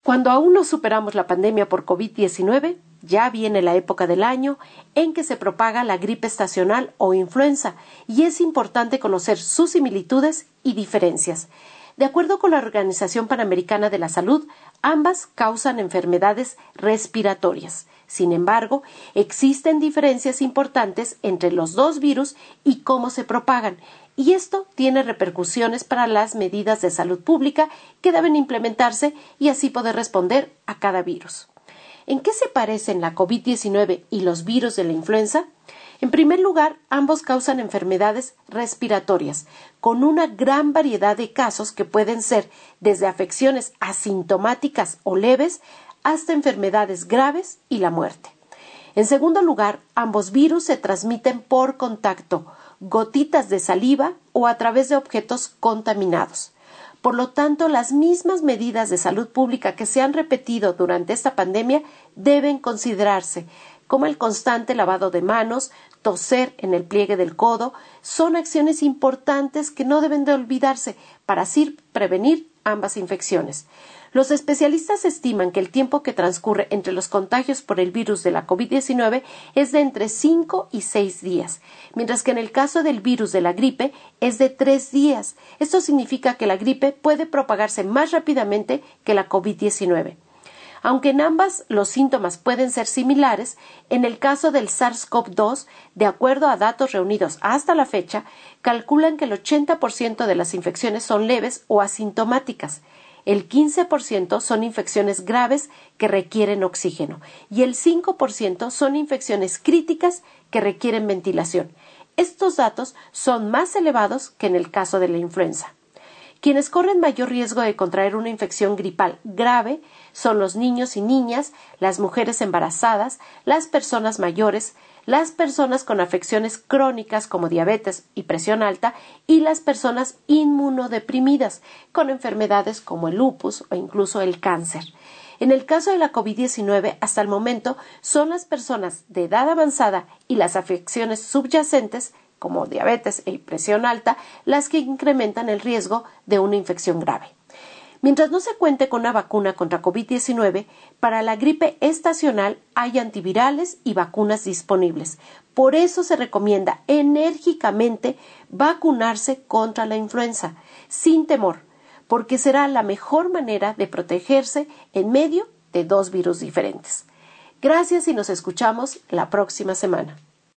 Cuando aún no superamos la pandemia por COVID-19, ya viene la época del año en que se propaga la gripe estacional o influenza y es importante conocer sus similitudes y diferencias. De acuerdo con la Organización Panamericana de la Salud, ambas causan enfermedades respiratorias. Sin embargo, existen diferencias importantes entre los dos virus y cómo se propagan, y esto tiene repercusiones para las medidas de salud pública que deben implementarse y así poder responder a cada virus. ¿En qué se parecen la COVID-19 y los virus de la influenza? En primer lugar, ambos causan enfermedades respiratorias, con una gran variedad de casos que pueden ser desde afecciones asintomáticas o leves hasta enfermedades graves y la muerte. En segundo lugar, ambos virus se transmiten por contacto, gotitas de saliva o a través de objetos contaminados. Por lo tanto, las mismas medidas de salud pública que se han repetido durante esta pandemia deben considerarse, como el constante lavado de manos, toser en el pliegue del codo, son acciones importantes que no deben de olvidarse para así prevenir ambas infecciones. Los especialistas estiman que el tiempo que transcurre entre los contagios por el virus de la COVID-19 es de entre 5 y 6 días, mientras que en el caso del virus de la gripe es de 3 días. Esto significa que la gripe puede propagarse más rápidamente que la COVID-19. Aunque en ambas los síntomas pueden ser similares, en el caso del SARS-CoV-2, de acuerdo a datos reunidos hasta la fecha, calculan que el 80% de las infecciones son leves o asintomáticas. El 15% son infecciones graves que requieren oxígeno y el 5% son infecciones críticas que requieren ventilación. Estos datos son más elevados que en el caso de la influenza. Quienes corren mayor riesgo de contraer una infección gripal grave son los niños y niñas, las mujeres embarazadas, las personas mayores, las personas con afecciones crónicas como diabetes y presión alta y las personas inmunodeprimidas con enfermedades como el lupus o incluso el cáncer. En el caso de la COVID-19, hasta el momento, son las personas de edad avanzada y las afecciones subyacentes como diabetes y presión alta, las que incrementan el riesgo de una infección grave. Mientras no se cuente con una vacuna contra COVID-19, para la gripe estacional hay antivirales y vacunas disponibles. Por eso se recomienda enérgicamente vacunarse contra la influenza, sin temor, porque será la mejor manera de protegerse en medio de dos virus diferentes. Gracias y nos escuchamos la próxima semana.